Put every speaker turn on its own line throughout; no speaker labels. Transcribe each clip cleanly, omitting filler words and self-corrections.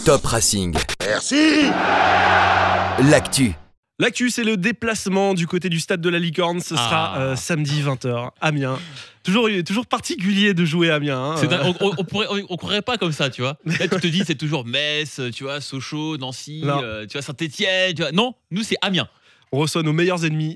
Top Racing.
Merci.
L'actu.
L'actu, c'est le déplacement du côté du stade de la Licorne. Ce sera samedi 20h, Amiens. Toujours particulier de jouer à Amiens. Hein.
On croirait pas comme ça, tu vois. Là, tu te dis, c'est toujours Metz, tu vois, Sochaux, Nancy, tu vois, Saint-Etienne. Non, nous, c'est Amiens.
On reçoit nos meilleurs ennemis,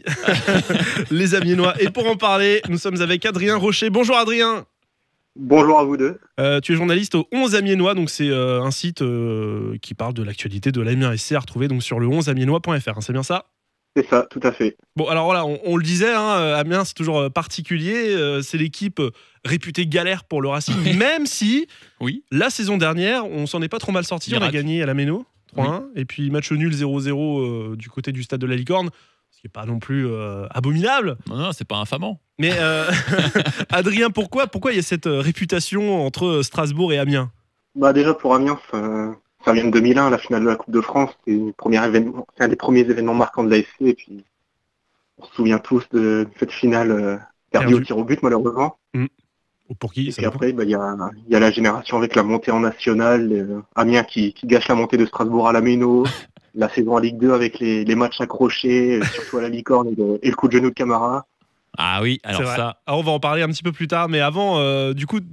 les Amiénois. Et pour en parler, nous sommes avec Adrien Rocher. Bonjour Adrien.
Bonjour à vous deux.
Tu es journaliste au 11 Amiénois, donc c'est un site qui parle de l'actualité de l'Amiens SC à retrouver donc sur le 11amiénois.fr, hein, c'est bien ça ?
C'est ça, tout à fait.
Bon, alors voilà, on le disait, hein, Amiens c'est toujours particulier, c'est l'équipe réputée galère pour le Racing, même si la saison dernière, on s'en est pas trop mal sorti, on a gagné à la Méno, 3-1, et puis match nul 0-0 du côté du stade de la Licorne, ce qui n'est pas non plus abominable.
Non, c'est pas infamant.
Mais Adrien, pourquoi il y a cette réputation entre Strasbourg et Amiens ?
Déjà pour Amiens, ça vient de 2001, la finale de la Coupe de France. C'est un des premiers événements marquants de l'ASC. Et puis on se souvient tous de cette finale perdue au tir au but malheureusement.
Pour qui ?
Et puis après, il y a la génération avec la montée en nationale, Amiens qui gâche la montée de Strasbourg à la Méno. La saison en Ligue 2 avec les matchs accrochés, surtout à la Licorne et le coup de genou de Camara.
Ah oui, alors ça...
Alors on va en parler un petit peu plus tard, mais avant, du coup,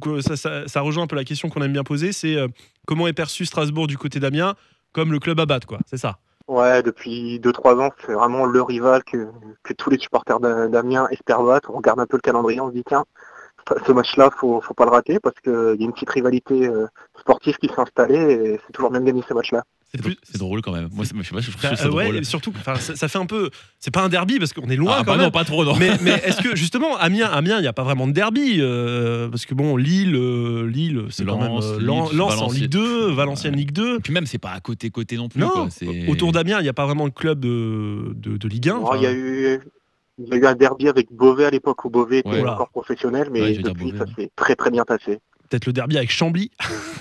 ça rejoint un peu la question qu'on aime bien poser, c'est comment est perçu Strasbourg du côté d'Amiens comme le club à battre, quoi, c'est ça ?
Ouais, depuis 2-3 ans, c'est vraiment le rival que tous les supporters d'Amiens espèrent battre. On regarde un peu le calendrier, on se dit tiens, ce match-là, faut pas le rater parce qu'il y a une petite rivalité sportive qui s'est installée et c'est toujours bien de gagner ces matchs-là.
C'est drôle quand même. Moi, je sais pas, je trouve ça drôle.
Surtout, ça fait un peu. C'est pas un derby parce qu'on est loin quand même.
Non, pas trop, non.
Mais est-ce que justement, Amiens, il n'y a pas vraiment de derby parce que bon, Lille, c'est quand même Lens en Ligue 2, Valenciennes Ligue 2.
Et puis même, c'est pas à côté non plus.
Non,
quoi.
autour d'Amiens, il n'y a pas vraiment de club de Ligue 1.
Il y a eu un derby avec Beauvais à l'époque où Beauvais était encore professionnel, mais depuis, ça s'est très très bien passé.
Peut-être le derby avec Chambly.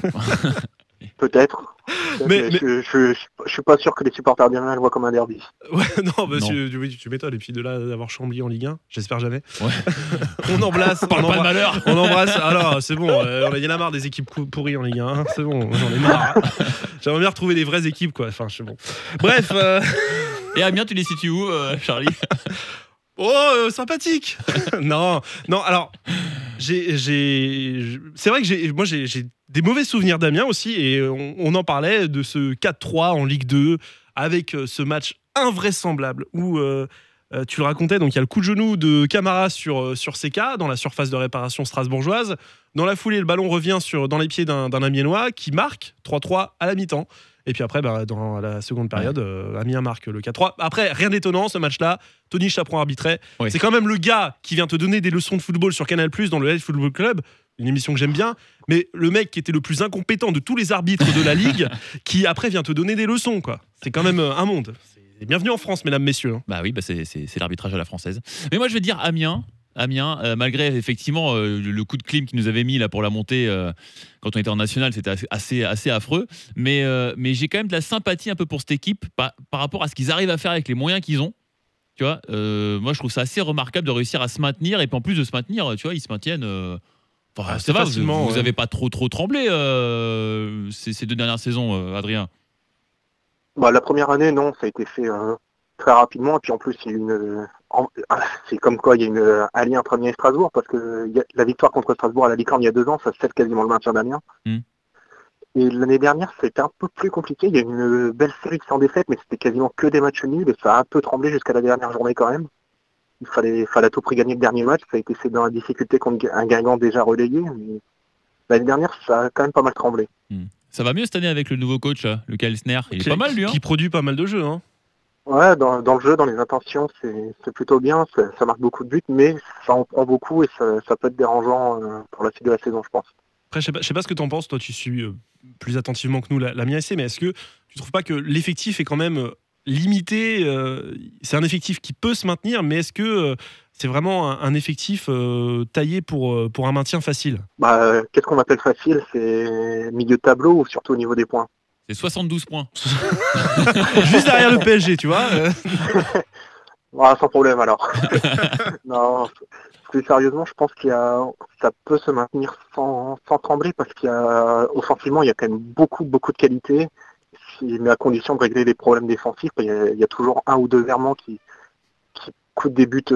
Peut-être. Mais je suis pas sûr que les supporters bien le voient comme un derby.
Ouais, non, tu m'étonnes. Et puis de là d'avoir Chambly en Ligue 1, j'espère jamais.
Ouais.
On embrasse.
Pas de malheur.
On embrasse. Alors, c'est bon. Il y en a marre des équipes pourries en Ligue 1. Hein, c'est bon, j'en ai marre. J'aimerais bien retrouver des vraies équipes, quoi. Enfin, c'est bon. Bref.
Et Amiens, tu les situes où, Charlie ?
Sympathique. Non. Alors, c'est vrai que j'ai des mauvais souvenirs d'Amiens aussi, et on en parlait de ce 4-3 en Ligue 2 avec ce match invraisemblable où tu le racontais. Donc il y a le coup de genou de Camara sur Seka dans la surface de réparation strasbourgeoise. Dans la foulée, le ballon revient dans les pieds d'un Amiénois qui marque 3-3 à la mi-temps. Et puis après, dans la seconde période, Amiens marque le 4-3. Après, rien d'étonnant, ce match-là. Tony Chaperon arbitrait. Oui. C'est quand même le gars qui vient te donner des leçons de football sur Canal+, dans le Live Football Club, une émission que j'aime bien. Mais le mec qui était le plus incompétent de tous les arbitres de la Ligue, qui après vient te donner des leçons, quoi. C'est quand même un monde. Bienvenue en France, mesdames, messieurs.
Bah oui, c'est l'arbitrage à la française. Mais moi, je vais dire Amiens, malgré effectivement le coup de clim qu'ils nous avait mis là pour la montée quand on était en national, c'était assez affreux. Mais j'ai quand même de la sympathie un peu pour cette équipe par rapport à ce qu'ils arrivent à faire avec les moyens qu'ils ont. Tu vois, moi je trouve ça assez remarquable de réussir à se maintenir, et puis en plus de se maintenir, tu vois, ils se maintiennent. Ça va, vous avez pas trop tremblé ces 2 dernières saisons, Adrien.
La première année, non, ça a été fait très rapidement, et puis en plus c'est comme quoi il y a un lien entre Amiens et Strasbourg, parce que la victoire contre Strasbourg à la Licorne il y a 2 ans, ça scelle quasiment le maintien d'Amiens. Et l'année dernière, c'était un peu plus compliqué. Il y a eu une belle série de 100 défaites, mais c'était quasiment que des matchs nuls, et ça a un peu tremblé jusqu'à la dernière journée quand même. Il fallait à tout prix gagner le dernier match. Ça a été fait dans la difficulté contre un Guingamp déjà relégué. Mais l'année dernière, ça a quand même pas mal tremblé.
Ça va mieux cette année avec le nouveau coach, Luca Elsner. Il est pas mal, lui.
Qui produit pas mal de jeux. Hein.
Ouais, dans le jeu, dans les intentions, c'est plutôt bien. Ça marque beaucoup de buts, mais ça en prend beaucoup et ça peut être dérangeant pour la suite de la saison, je pense.
Après, je sais pas ce que tu en penses. Toi, tu suis plus attentivement que nous l'Amiens SC, mais est-ce que tu trouves pas que l'effectif est quand même limité ? C'est un effectif qui peut se maintenir, mais est-ce que c'est vraiment un effectif taillé pour un maintien facile ?
Qu'est-ce qu'on appelle facile ? C'est milieu de tableau ou surtout au niveau des points ?
C'est 72 points.
Juste derrière le PSG, tu vois.
Ah, sans problème alors. Non, plus sérieusement, je pense ça peut se maintenir sans trembler parce offensivement, il y a quand même beaucoup de qualité. Mais à condition de régler les problèmes défensifs, il y a toujours un ou deux errements qui coûtent des buts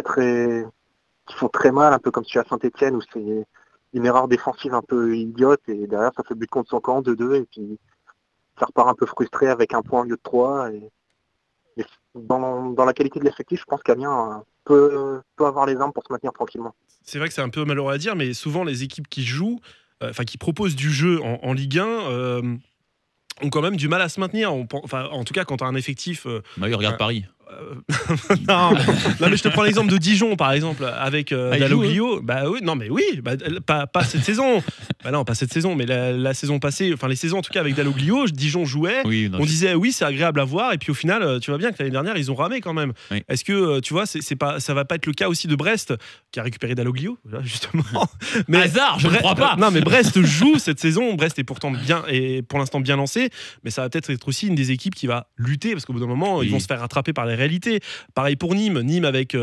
qui font très mal, un peu comme celui à Saint-Etienne où c'est une erreur défensive un peu idiote et derrière ça fait but contre son camp 2-2 et puis ça repart un peu frustré avec un point au lieu de 3 et dans la qualité de l'effectif, je pense qu'Amiens peut avoir les armes pour se maintenir tranquillement.
C'est vrai que c'est un peu malheureux à dire, mais souvent les équipes qui jouent, qui proposent du jeu en Ligue 1, ont quand même du mal à se maintenir. Enfin, en tout cas, quand tu as un effectif.
Bah oui, regarde Paris.
Non, mais je te prends l'exemple de Dijon, par exemple, avec Dalloglio. Bah oui, non, mais oui, pas cette saison. Bah non, pas cette saison, mais la saison passée, enfin les saisons en tout cas avec Dalloglio, Dijon jouait.
Oui,
on disait oui, c'est agréable à voir, et puis au final, tu vois bien que l'année dernière, ils ont ramé quand même.
Oui.
Est-ce que tu vois, ça va pas être le cas aussi de Brest, qui a récupéré Dalloglio, justement.
Mais hasard, je ne crois pas.
Non, mais Brest joue cette saison. Brest est pourtant pour l'instant bien lancé, mais ça va peut-être être aussi une des équipes qui va lutter, parce qu'au bout d'un moment, ils vont se faire rattraper par les réalité. Pareil pour Nîmes avec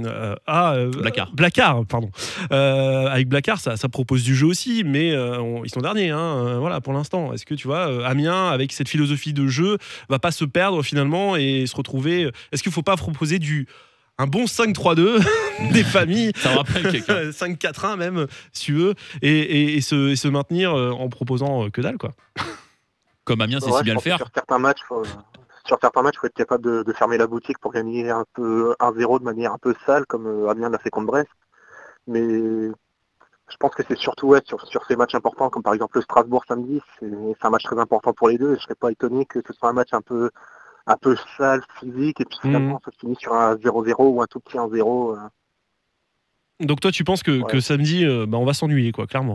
Blacard, pardon. Avec Blacard, ça propose du jeu aussi, mais ils sont derniers, voilà, pour l'instant. Est-ce que tu vois, Amiens, avec cette philosophie de jeu, va pas se perdre finalement et se retrouver. Est-ce qu'il faut pas proposer un bon 5-3-2 des familles,
ça me rappelle quelqu'un.
5-4-1 même, si tu veux, et se maintenir en proposant que dalle, quoi.
Comme Amiens sait si bien le faire.
Sur certains matchs, il faut être capable de fermer la boutique pour gagner un peu 1-0 de manière un peu sale, comme Amiens l'a fait contre Brest. Mais je pense que c'est surtout sur ces matchs importants, comme par exemple le Strasbourg samedi, c'est un match très important pour les deux. Et je serais pas étonné que ce soit un match un peu sale, physique, et puis finalement ça se finit sur un 0-0 ou un tout petit 1-0.
Donc toi, tu penses que samedi, on va s'ennuyer, quoi, clairement.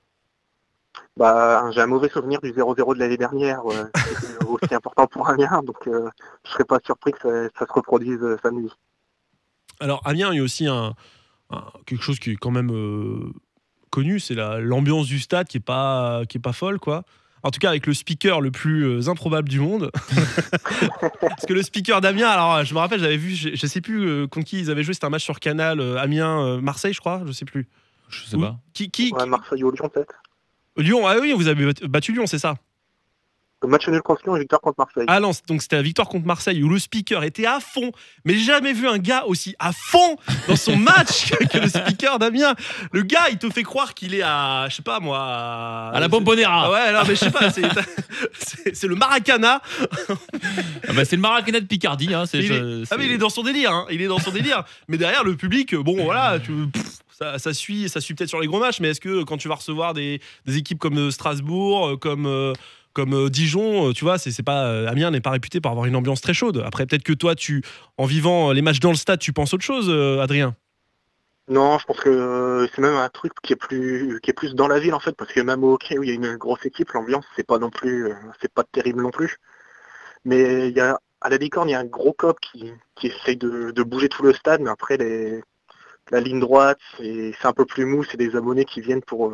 J'ai un mauvais souvenir du 0-0 de l'année dernière, c'était aussi important pour Amiens, donc je serais pas surpris que ça se reproduise samedi.
Alors Amiens, il y a aussi quelque chose qui est quand même connu, c'est l'ambiance du stade qui est pas folle, quoi. En tout cas, avec le speaker le plus improbable du monde. Parce que le speaker d'Amiens, alors je me rappelle, j'avais vu, je sais plus contre qui ils avaient joué, c'était un match sur Canal, Amiens-Marseille, je crois, je sais plus.
Je sais pas.
Marseille ou Lyon, peut-être.
Lyon, ah oui, vous avez battu Lyon, c'est ça?
Le match nul contre Lyon et victoire contre Marseille.
Ah non, donc c'était la victoire contre Marseille où le speaker était à fond. Mais j'ai jamais vu un gars aussi à fond dans son match que le speaker d'Amiens. Le gars, il te fait croire qu'il est à, je sais pas moi,
à la Bombonera.
Ouais, non, mais je sais pas, c'est le Maracana.
C'est le Maracana de Picardie.
Mais il est dans son délire. Il est dans son délire. Mais derrière, le public, bon, voilà, ça suit peut-être sur les gros matchs, mais est-ce que quand tu vas recevoir des équipes comme Strasbourg, comme Dijon, tu vois, c'est pas Amiens n'est pas réputé pour avoir une ambiance très chaude. Après, peut-être que toi, en vivant les matchs dans le stade, tu penses autre chose, Adrien.
Non, je pense que c'est même un truc qui est plus dans la ville en fait, parce que même au hockey où il y a une grosse équipe, l'ambiance c'est pas terrible non plus. Mais à la Licorne, il y a un gros cop qui essaye de bouger tout le stade, mais après la ligne droite, c'est un peu plus mou, c'est des abonnés qui viennent pour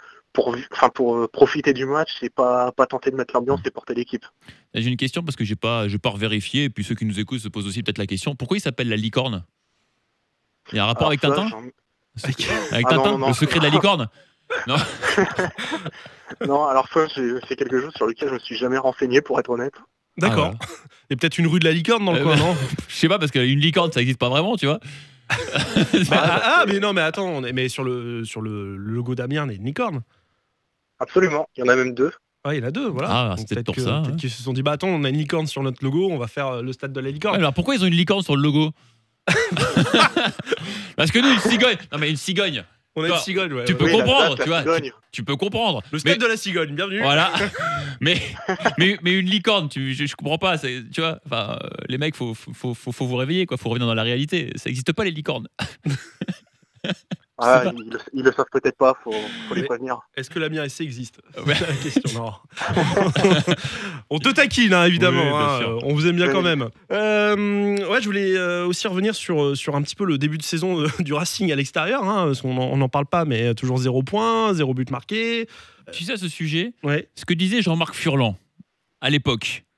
profiter du match et pas tenter de mettre l'ambiance et porter l'équipe.
J'ai une question parce que j'ai pas revérifié, et puis ceux qui nous écoutent se posent aussi peut-être la question. Pourquoi il s'appelle la licorne? Il y a un rapport avec Tintin? Avec Tintin, non. Le secret de la licorne? Non.
Non, alors ça, c'est quelque chose sur lequel je me suis jamais renseigné, pour être honnête.
D'accord. Ah, et peut-être une rue de la licorne dans le coin, non?
Je sais pas, parce qu'une licorne, ça existe pas vraiment, tu vois.
Mais non, mais attends, mais sur le logo d'Amiens, il y a une licorne.
Absolument, il y en a même deux.
Ah, il y en a deux, voilà.
C'est peut-être pour ça.
Peut-être qu'ils se sont dit, attends, on a une licorne sur notre logo, on va faire le stade de la licorne.
Alors pourquoi ils ont une licorne sur le logo? Parce que nous, une cigogne. Non, mais une cigogne.
On a une cigogne, ouais.
Tu peux comprendre, tu vois. Tu peux comprendre.
Le stade de la cigogne, bienvenue.
Voilà. mais une licorne, je comprends pas. Tu vois, enfin, les mecs, faut vous réveiller, quoi. Faut revenir dans la réalité. Ça n'existe pas, les licornes.
Ils le savent peut-être pas, faut les prévenir.
Est-ce que l'Amiens SC existe? C'est la question, non. On te taquine, évidemment.
Oui,
on vous aime bien quand même. Je voulais aussi revenir sur un petit peu le début de saison du Racing à l'extérieur, parce qu'on n'en parle pas, mais toujours 0 points, 0 but marqué.
Tu sais, à ce sujet,
ouais.
Ce que disait Jean-Marc Furlan à l'époque,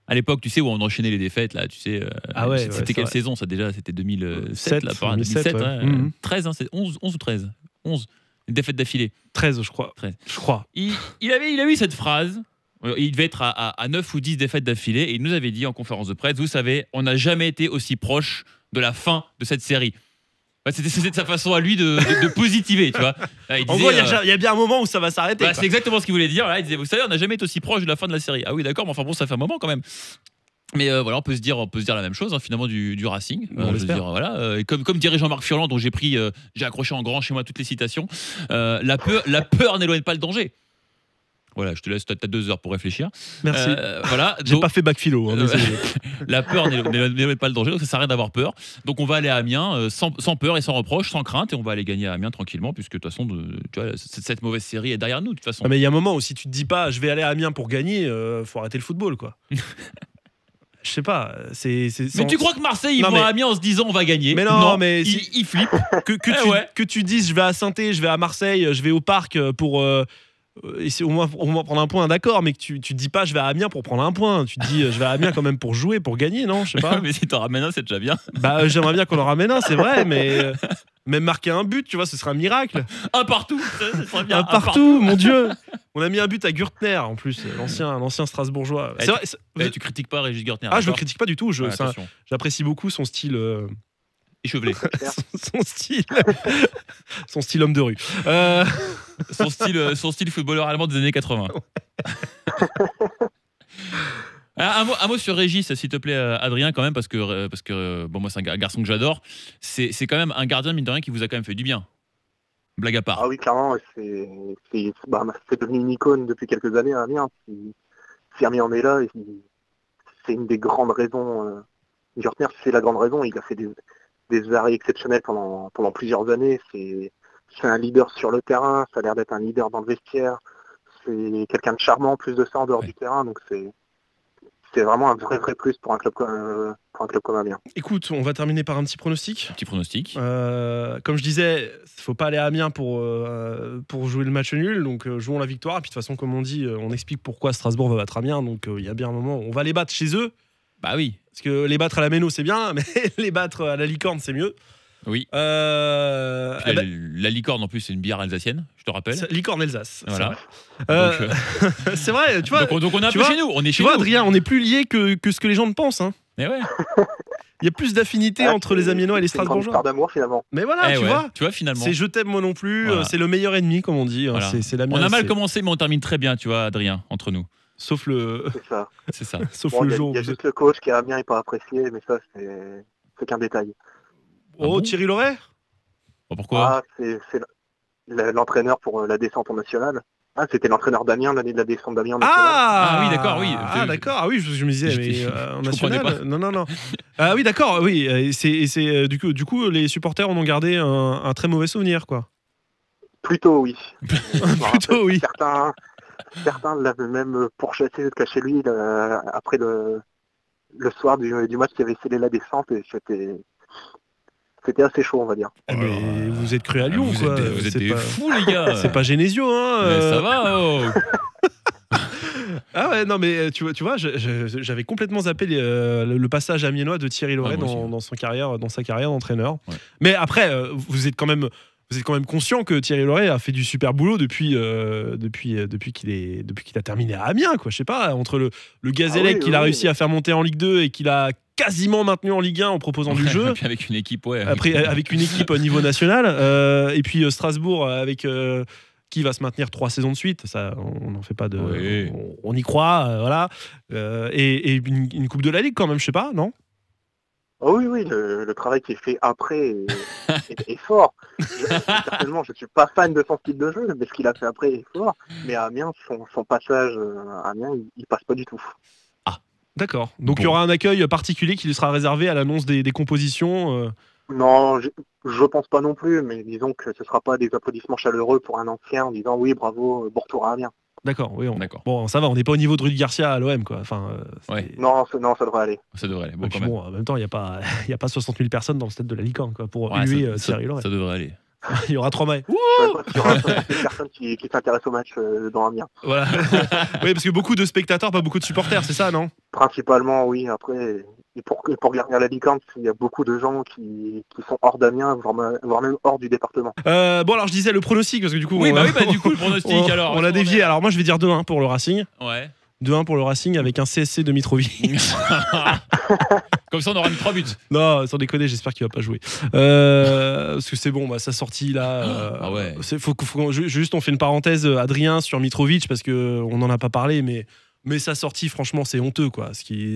À l'époque, tu sais, où on enchaînait les défaites, là, tu sais.
Ah ouais,
c'était
c'est
quelle
vrai.
saison, ça déjà? C'était 2007,
7,
là, par
2007,
2007,
ouais.
ouais.
Mhm.
13, hein, c'est 11 ou 13? 11. Une défaite d'affilée.
13, je crois.
13.
Je crois.
Il a eu cette phrase. Il devait être à 9 ou 10 défaites d'affilée et il nous avait dit en conférence de presse, vous savez, on n'a jamais été aussi proche de la fin de cette série. C'était de sa façon à lui de positiver, tu vois. Là, il
En
disait,
gros, il y a bien un moment où ça va s'arrêter.
bah,
quoi.
c'est exactement ce qu'il voulait dire. Là, il disait, vous savez, on n'a jamais été aussi proche de la fin de la série. Ah oui, d'accord, mais enfin bon, ça fait un moment quand même. Mais voilà, on peut se dire la même chose, hein, finalement, du Racing.
On
Je veux
l'espère.
dire, voilà, et comme dirait Jean-Marc Furlan, dont j'ai accroché en grand chez moi toutes les citations, la peur n'éloigne pas le danger. Voilà, je te laisse, t'as 2 heures pour réfléchir.
Merci.
Voilà,
J'ai
donc,
pas fait bac philo. Désolé.
la peur n'éloigne pas le danger, donc ça sert à rien d'avoir peur. Donc on va aller à Amiens sans peur et sans reproche, sans crainte, et on va aller gagner à Amiens tranquillement, puisque de toute façon, tu vois, cette mauvaise série est derrière nous, de toute façon.
Ah, mais il y a un moment où si tu te dis pas, je vais aller à Amiens pour gagner, faut arrêter le football, quoi. Je sais pas.
Mais tu crois que Marseille, ils
Non,
vont
mais-
à Amiens en se disant on va gagner?
Mais non, mais
ils,
si-
ils flippent.
que
ouais.
tu dises je vais à Saint-Étienne, je vais à Marseille, je vais au parc pour essayer au moins prendre un point, d'accord, mais que tu te dis pas je vais à Amiens pour prendre un point, tu te dis je vais à Amiens quand même pour jouer, pour gagner, non, je sais pas.
Mais si t'en ramènes un, c'est déjà bien.
Bah j'aimerais bien qu'on en ramène un, c'est vrai, mais même marquer un but, tu vois, ce serait un miracle.
Un partout, ça serait bien.
Un partout, mon Dieu. On a mis un but à Gürtner en plus, l'ancien Strasbourgeois.
Eh,
C'est vrai,
Tu critiques pas Régis Gürtner.
ah, je le
d'accord?
critique pas du tout,
Ouais,
ça-
attention.
j'apprécie beaucoup son style.
Échevelé.
son style son style homme de rue.
Son style footballeur allemand des années 80. Un mot sur Régis, s'il te plaît, Adrien, quand même, parce que bon, moi, c'est un garçon que j'adore. C'est quand même un gardien, mine de rien, qui vous a quand même fait du bien. Blague à part.
Ah oui, clairement, c'est devenu une icône depuis quelques années à Amiens. Si Amiens en est là, c'est une des grandes raisons. Gürtner, c'est la grande raison. Il a fait des arrêts exceptionnels pendant plusieurs années. C'est un leader sur le terrain. Ça a l'air d'être un leader dans le vestiaire. C'est quelqu'un de charmant, en plus de ça, en dehors du terrain. Donc c'est vraiment un vrai plus pour un club comme Amiens.
Écoute, on va terminer par un petit pronostic.
Petit pronostic.
Comme je disais, il faut pas aller à Amiens pour jouer le match nul, donc jouons la victoire. Et puis de toute façon, comme on dit, on explique pourquoi Strasbourg va battre Amiens. Donc il y a bien un moment, on va les battre chez eux,
Bah oui.
parce que les battre à la Méno c'est bien, mais les battre à la Licorne c'est mieux.
Oui.
Eh
Puis
ben,
la licorne, en plus, c'est une bière alsacienne, je te rappelle.
Licorne Alsace.
Voilà.
C'est vrai. C'est vrai, tu vois.
Donc on est un
tu
peu
vois-
chez nous. On est
Tu
chez
vois,
nous.
Adrien, on est plus liés que ce que les gens ne pensent. Hein.
Mais ouais.
Il y a plus d'affinité entre les Amiénois et les
C'est une grande
Strasbourgeois.
histoire d'amour, finalement.
Mais voilà,
Eh
tu
ouais.
vois.
Tu vois, finalement.
C'est je t'aime moi non plus,
Voilà.
c'est le meilleur ennemi comme on dit. Hein.
Voilà.
C'est l'Amiens,
On a mal
c'est-
commencé, mais on termine très bien, tu vois, Adrien, entre nous.
Sauf le,
C'est ça.
C'est ça.
sauf
Bon,
le
il
jour.
y a
où-
juste le coach qui à Amiens n'est pas apprécié, mais ça, c'est qu'un détail.
Oh,
Ah bon
Thierry Loret.
Bon, pourquoi?
C'est l'entraîneur pour la descente en nationale. Ah, c'était l'entraîneur d'Amiens l'année de la descente d'Amiens en nationale.
Ah oui, d'accord, oui.
Ah d'accord, ah oui, je me disais, mais en
je comprenais
national. Non. Ah oui, d'accord, oui. Et c'est du coup, les supporters en ont gardé un très mauvais souvenir, quoi.
Plutôt oui.
Plutôt oui.
Certains l'avaient même pourchassé jusqu'à chez lui après le soir du match qui avait scellé la descente et c'était assez chaud, on va dire.
Ah, mais vous êtes cru à Lyon,
vous
quoi.
êtes
C'est
des
pas-
fous, les gars.
C'est pas Genesio, hein.
Mais ça va, oh.
Ah ouais, non, mais tu vois, j'avais complètement zappé le passage amiénois de Thierry Loret
Ah, moi aussi.
dans sa carrière d'entraîneur.
Ouais.
Mais après, vous êtes quand même conscient que Thierry Loret a fait du super boulot depuis qu'il a terminé à Amiens, quoi. Je sais pas, entre le Gazélec
Ah oui,
qu'il a
oui.
réussi à faire monter en Ligue 2 et qu'il a quasiment maintenu en Ligue 1 en proposant du jeu.
Et puis avec une équipe, ouais.
Après, avec une équipe au niveau national, et puis Strasbourg avec qui va se maintenir 3 saisons de suite, ça, on n'en fait pas de,
Oui.
on y croit, voilà, et une coupe de la Ligue quand même, je sais pas, non?
Oh oui, le travail qui est fait après est fort. Certainement, je ne suis pas fan de son style de jeu, mais ce qu'il a fait après est fort. Mais à Amiens, son passage à Amiens, il passe pas du tout.
D'accord. Donc il y
Bon.
aura un accueil particulier qui lui sera réservé à l'annonce des compositions.
Non, je pense pas non plus, mais disons que ce sera pas des applaudissements chaleureux pour un ancien en disant oui, bravo, bon retour à Amiens.
D'accord, oui.
D'accord.
Bon, ça va, on n'est pas au niveau de Rudy Garcia à l'OM, quoi. Enfin, c'est-
Ouais.
Non, ça devrait aller.
Ça devrait aller.
Et
Bon,
puis
quand même.
bon, en même temps, il n'y a pas 60 000 personnes dans le stade de la Licorne, quoi, pour
Ouais,
huer
ça
Thierry Loret.
devrait aller.
Il y aura 3 mailles.
Je sais pas s'il y aura une personne qui s'intéresse au match dans Amiens.
Voilà. Oui, parce que beaucoup de spectateurs, pas beaucoup de supporters, c'est ça, non?
Principalement, oui. Après, et pour regarder à la licorne, il y a beaucoup de gens qui sont hors d'Amiens, voire même hors du département.
Bon, alors je disais le pronostic, parce que du coup,
du coup, le pronostic, alors.
on a dévié. Alors moi, je vais dire 2-1 pour le Racing.
Ouais.
2-1 pour le Racing avec un CSC de Mitrovic.
Comme ça, on aura mis 3 buts.
Non, sans déconner, j'espère qu'il va pas jouer. Parce que c'est bon, sa sortie là.
Ah ouais.
Juste, on fait une parenthèse, Adrien, sur Mitrovic, parce qu'on n'en a pas parlé, mais sa sortie, franchement, c'est honteux, quoi.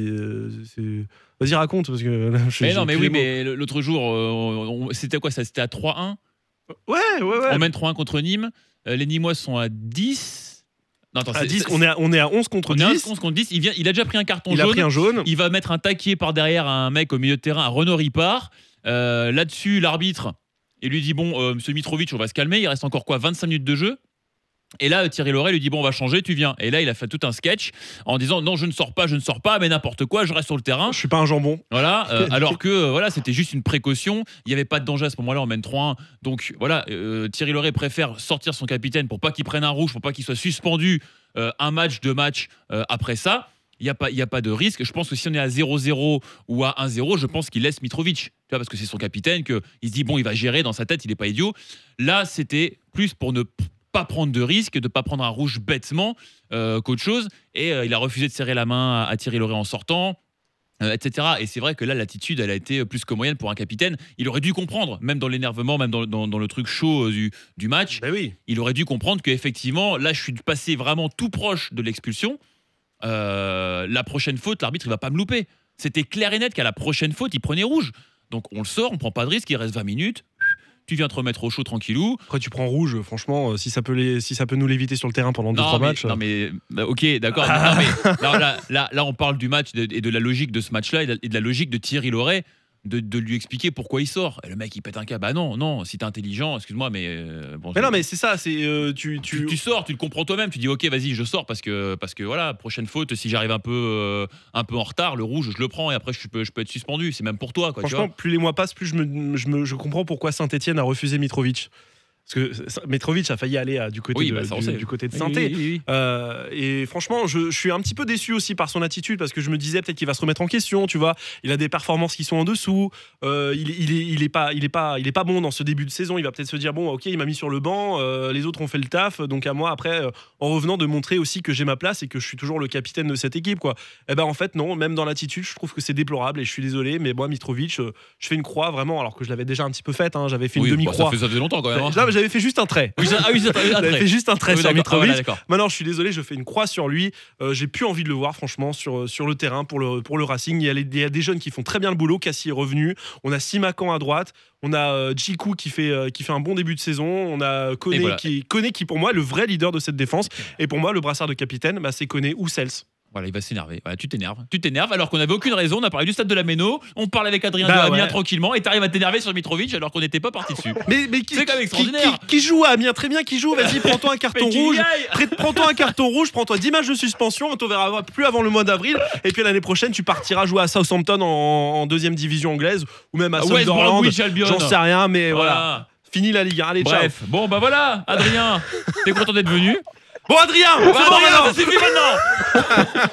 Vas-y, raconte, parce que là,
mais l'autre jour, c'était quoi ça? C'était à 3-1.
Ouais.
On mène 3-1 contre Nîmes. Les Nîmois sont à 10. Non, attends,
à 10, on est à 11 contre 10.
11 contre 10. Il a déjà pris un carton jaune.
Il a pris un jaune.
Il va mettre un taquier par derrière à un mec au milieu de terrain, à Renaud Ripard. Là-dessus, l'arbitre, il lui dit bon, monsieur Mitrovic, on va se calmer. Il reste encore 25 minutes de jeu. Et là, Thierry Loret lui dit bon, on va changer, tu viens. Et là, il a fait tout un sketch en disant non, je ne sors pas, mais n'importe quoi, je reste sur le terrain.
Je suis pas un jambon.
Voilà, alors que c'était juste une précaution. Il n'y avait pas de danger à ce moment-là, on mène 3-1. Donc voilà, Thierry Loret préfère sortir son capitaine pour pas qu'il prenne un rouge, pour pas qu'il soit suspendu un match, 2 matchs après ça. Il n'y a pas de risque. Je pense que si on est à 0-0 ou à 1-0, je pense qu'il laisse Mitrovic. Tu vois, parce que c'est son capitaine, qu'il se dit bon, il va gérer dans sa tête, il n'est pas idiot. Là, c'était plus pour ne pas prendre de risque, de pas prendre un rouge bêtement qu'autre chose. Et il a refusé de serrer la main à Thierry Loret en sortant, etc. Et c'est vrai que là, l'attitude, elle a été plus que moyenne pour un capitaine. Il aurait dû comprendre, même dans l'énervement, même dans le truc chaud du match,
oui.
Il aurait dû comprendre qu'effectivement, là, je suis passé vraiment tout proche de l'expulsion. La prochaine faute, l'arbitre, il va pas me louper. C'était clair et net qu'à la prochaine faute, il prenait rouge. Donc on le sort, on prend pas de risque, il reste 20 minutes. Tu viens te remettre au chaud tranquillou.
Après, tu prends rouge, franchement, si ça peut nous l'éviter sur le terrain pendant 2-3 matchs.
Non, mais ok, d'accord. Là, on parle du match et de la logique de ce match-là et de la logique de Thierry Loret de lui expliquer pourquoi il sort. Et le mec, il pète un câble. Bah non, si t'es intelligent, excuse-moi, mais.
Bon, mais non, mais c'est ça, c'est. Tu
sors, tu le comprends toi-même, tu dis ok, vas-y, je sors parce que voilà, prochaine faute, si j'arrive un peu en retard, le rouge, je le prends et après, je peux être suspendu. C'est même pour toi, quoi.
Franchement, plus les mois passent, plus je comprends pourquoi Saint-Etienne a refusé Mitrovic. Parce que Mitrovic a failli aller du côté de Saint-Etienne.
Oui.
Et franchement, je suis un petit peu déçu aussi par son attitude, parce que je me disais peut-être qu'il va se remettre en question, tu vois. Il a des performances qui sont en dessous. Il est pas bon dans ce début de saison. Il va peut-être se dire bon, ok, il m'a mis sur le banc, les autres ont fait le taf, donc à moi après, en revenant, de montrer aussi que j'ai ma place et que je suis toujours le capitaine de cette équipe, quoi. Et ben en fait non, même dans l'attitude, je trouve que c'est déplorable et je suis désolé, mais moi Mitrovic, je fais une croix vraiment, alors que je l'avais déjà un petit peu faite. J'avais fait une demi-croix.
Ça faisait longtemps quand même.
J'avais fait juste un trait. J'avais fait juste un trait sur Mitrovic. Maintenant, je suis désolé, je fais une croix sur lui. J'ai plus envie de le voir, franchement, sur le terrain pour le Racing. Il y a des jeunes qui font très bien le boulot. Cassie est revenu. On a Simakan à droite. On a Djikou qui fait un bon début de saison. On a Koné qui pour moi est le vrai leader de cette défense. Et pour moi, le brassard de capitaine, c'est Koné ou Sels.
Voilà, il va s'énerver. Voilà, tu t'énerves alors qu'on n'avait aucune raison. On a parlé du stade de la Méno, on parle avec Adrien de Amiens tranquillement, et t'arrives à t'énerver sur Mitrovic alors qu'on n'était pas parti dessus.
Mais c'est quand même extraordinaire. Qui joue à Amiens, très bien, qui joue. Vas-y, prends-toi un carton rouge. Prends-toi un carton rouge, prends-toi 10 matchs de suspension. On te verra plus avant le mois d'avril. Et puis l'année prochaine, tu partiras jouer à Southampton en deuxième division anglaise ou même à Sunderland. J'en sais rien, mais voilà. Fini la Ligue 1. Allez,
bref.
Ciao.
Bon, bah voilà, Adrien, t'es content d'être venu.
Bon, Adrien,
ça suffit maintenant.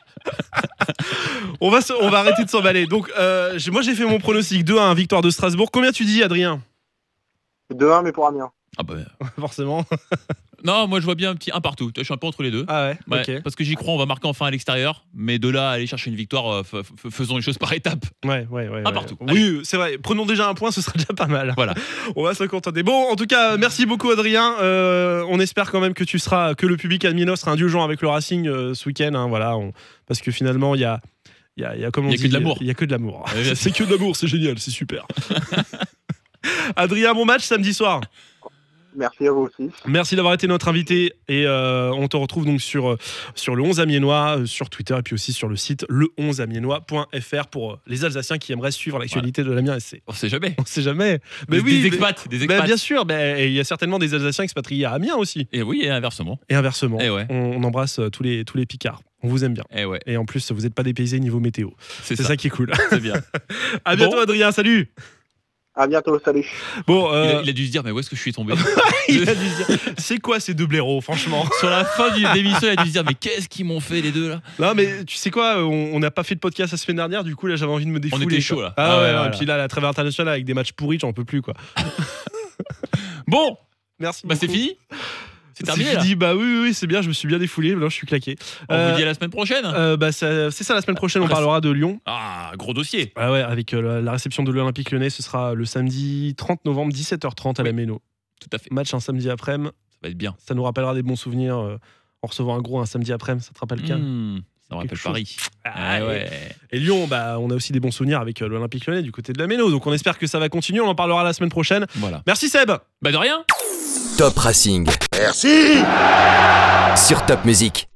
On va arrêter de s'emballer. Donc, moi j'ai fait mon pronostic 2-1, victoire de Strasbourg. Combien tu dis, Adrien?
2-1, mais pour Amiens.
Ah bah
forcément.
Non, moi je vois bien un petit 1 partout. Je suis un peu entre les deux.
Ah ouais, ok.
Parce que j'y crois, on va marquer enfin à l'extérieur. Mais de là à aller chercher une victoire, faisons les choses par étapes.
Ouais.
1 partout.
Oui, c'est vrai. Prenons déjà un point, ce sera déjà pas mal.
Voilà.
On va se contenter. Bon, en tout cas, merci beaucoup, Adrien. On espère quand même que le public admino sera indulgent avec le Racing ce week-end. Voilà, parce que finalement, il y a comme on dit,
que de l'amour.
Il y a que de l'amour. C'est que de l'amour, c'est génial, c'est super. Adrien, bon match samedi soir.
Merci à vous aussi.
Merci d'avoir été notre invité et on te retrouve donc sur le 11 Amiénois, sur Twitter et puis aussi sur le site le11amiénois.fr pour les Alsaciens qui aimeraient suivre l'actualité de l'Amiens SC.
On sait jamais.
Mais
des expats.
Bien sûr, il y a certainement des Alsaciens expatriés à Amiens aussi.
Et oui, et inversement.
Et inversement.
Et ouais.
On embrasse tous les Picards. On vous aime bien.
Et ouais.
Et en plus, vous n'êtes pas dépaysés niveau météo. C'est ça qui est cool.
C'est bien.
À bientôt, Adrien. Salut.
À bientôt, salut.
Bon,
Il a dû se dire, mais où est-ce que je suis tombé?
il a dû se dire, c'est quoi ces deux blaireaux, franchement?
Sur la fin de l'émission, il a dû se dire, mais qu'est-ce qu'ils m'ont fait les deux là?
Non, mais tu sais quoi, on n'a pas fait de podcast la semaine dernière, du coup, là, j'avais envie de me défouler.
On était
quoi.
chaud, là.
Ah,
Ah
ouais,
ouais,
non,
voilà.
et puis là, la trêve internationale avec des matchs pourris, j'en peux plus, quoi.
Bon,
Merci.
bah c'est
beaucoup.
fini? C'est terminé là?
fini. Bah oui, c'est bien, je me suis bien défoulé, là, je suis claqué.
On vous dit à la semaine prochaine?
Bah, c'est ça, la semaine prochaine, on
Reste-
parlera de Lyon.
Ah, gros dossier.
Ah ouais, avec la réception de l'Olympique Lyonnais, ce sera le samedi 30 novembre, 17h30 à la
Oui.
Méno.
Tout à fait.
Match un samedi après-midi,
Ça va être bien.
ça nous rappellera des bons souvenirs en recevant un gros un samedi après-midi, ça te rappelle quand
Ça me rappelle
Quelque chose.
Paris.
Ah,
Ah ouais.
Et Lyon, bah, on a aussi des bons souvenirs avec l'Olympique Lyonnais du côté de la Méno, donc on espère que ça va continuer, on en parlera la semaine prochaine.
Voilà.
Merci Seb.
Bah de rien.
Top Racing.
Merci.
Sur Top Music.